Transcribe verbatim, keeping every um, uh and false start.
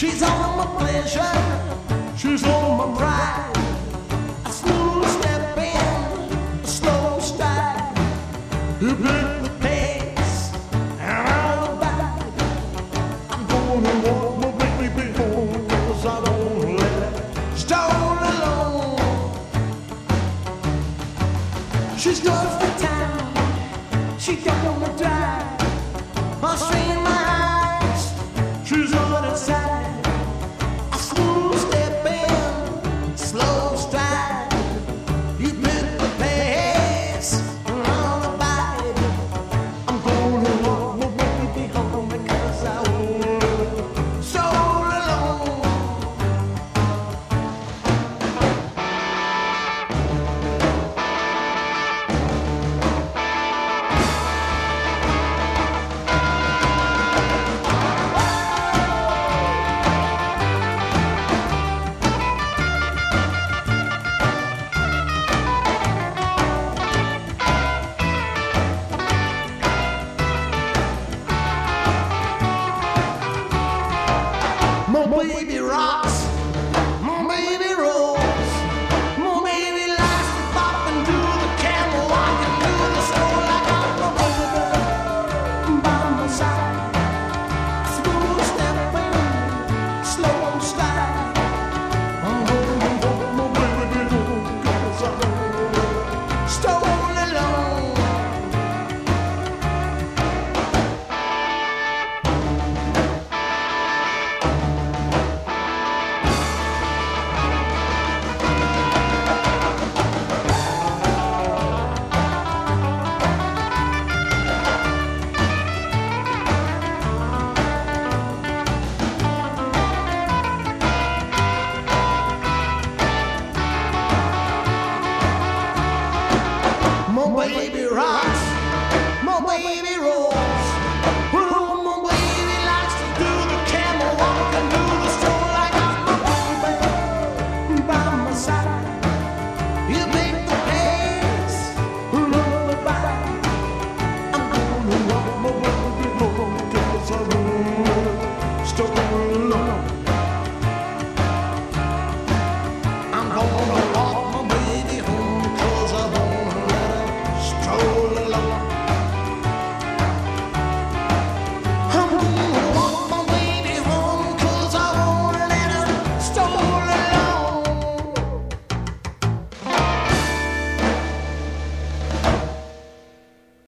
She's on my pleasure, she's on my pride. A smooth step in, a slow stride. You pick the pace, and I'll abide. I'm gonna walk my baby home, 'cause I don't let her stone alone. She's close to town, she don't wanna drive. I'll strain my eyes, she's on her side. My baby rocks